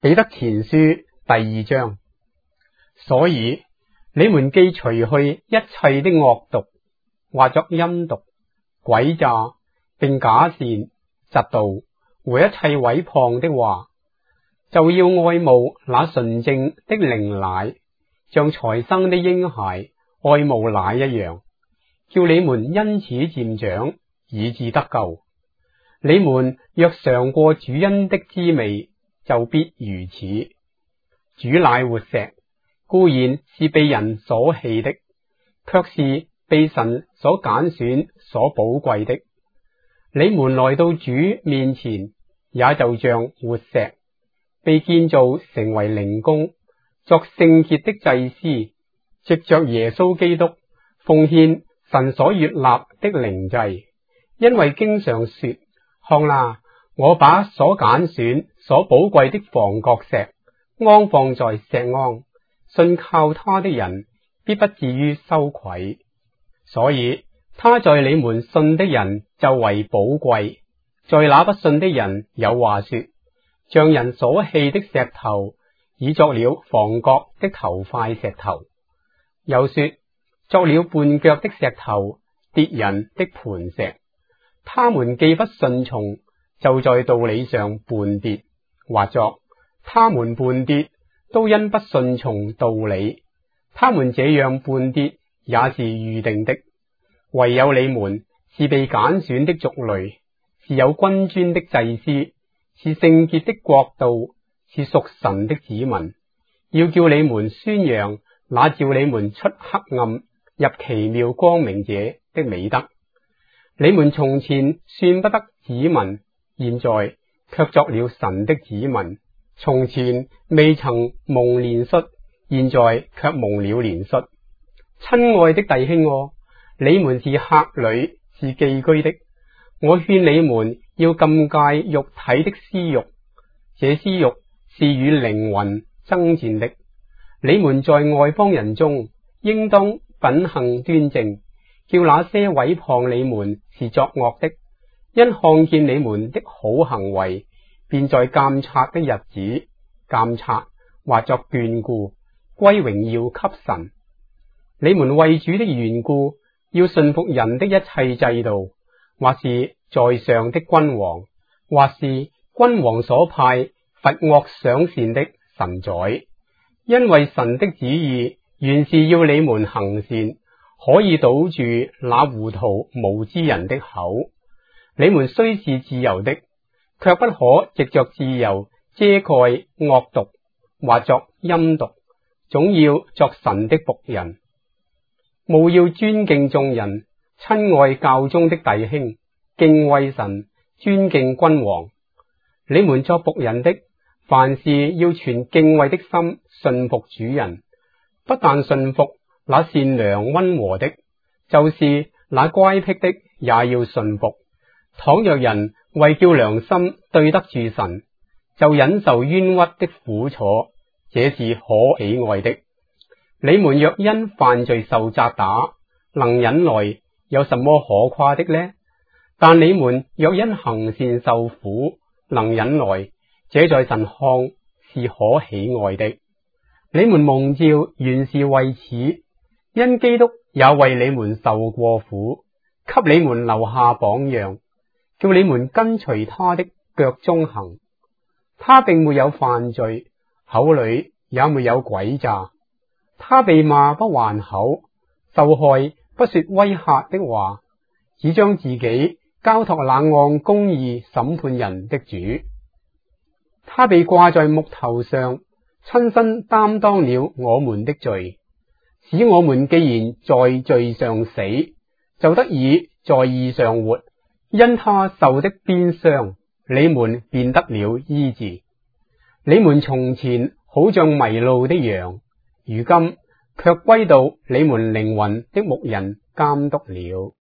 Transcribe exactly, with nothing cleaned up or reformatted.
彼得前書第二章。所以你們既除去一切的惡毒，或作陰毒、詭詐，並假善、嫉妒和一切毀謗的話，就要愛慕那純正的靈奶，像才生的嬰孩愛慕奶一樣，叫你們因此漸長，以致得救。你們若嘗過主恩的滋味，就必如此。主乃活石，固然是被人所棄的，卻是被神所揀選、所寶貴的。你們來到主面前，也就像活石，被建造成為靈宮，作聖潔的祭司，藉着耶穌基督奉獻神所悅納的靈祭。因為經上說：看哪，我把所揀選、所寶貴的房角石安放在錫安，信靠他的人必不至於羞愧。所以他在你們信的人就為寶貴，在那不信的人有話說：像人所棄的石頭，已作了房角的頭塊石頭；又說作了絆腳的石頭，跌人的磐石。他們既不順從，就在道理上絆跌，或作他們絆跌，都因不順從道理。他們這樣絆跌，也是預定的。唯有你們是被揀選的族類，是有君尊的祭司，是聖潔的國度，是屬神的子民，要叫你們宣揚那召你們出黑暗入奇妙光明者的美德。你們從前算不得子民，現在卻作了神的子民；從前未曾蒙憐恤，現在卻蒙了憐恤。親愛的弟兄哦，你們是客旅，是寄居的。我勸你們要禁戒肉體的私慾，這私慾是與靈魂爭戰的。你們在外邦人中，應當品行端正，叫那些毀謗你們是作惡的，因看見你們的好行為，便在監察的日子監察，或作眷顧，歸榮耀給神。你們為主的緣故，要順服人的一切制度，或是在上的君王，或是君王所派罰惡賞善的臣宰。因為神的旨意原是要你們行善，可以堵住那糊塗無知人的口。你們雖是自由的，卻不可藉着自由遮蓋惡毒，或作陰毒，總要作神的僕人。務要尊敬眾人，親愛教中的弟兄，敬畏神，尊敬君王。你們作僕人的，凡事要存敬畏的心，順服主人。不但順服那善良溫和的，就是那乖僻的，也要順服。倘若人為叫良心對得住神，就忍受冤屈的苦楚，這是可喜愛的。你們若因犯罪受責打，能忍耐，有什麼可誇的呢？但你們若因行善受苦，能忍耐，這在神看是可喜愛的。你們蒙召原是為此，因基督也為你們受過苦，給你們留下榜樣，叫你們跟隨他的腳蹤行。他並沒有犯罪，口裏也沒有詭詐。他被罵不還口，受害不說威嚇的話，只將自己交託那按公義審判人的主。他被掛在木頭上，親身擔當了我們的罪，使我們既然在罪上死，就得以在義上活。因他受的鞭傷，你們便得了醫治。你們從前好像迷路的羊，如今卻歸到你們靈魂的牧人監督了。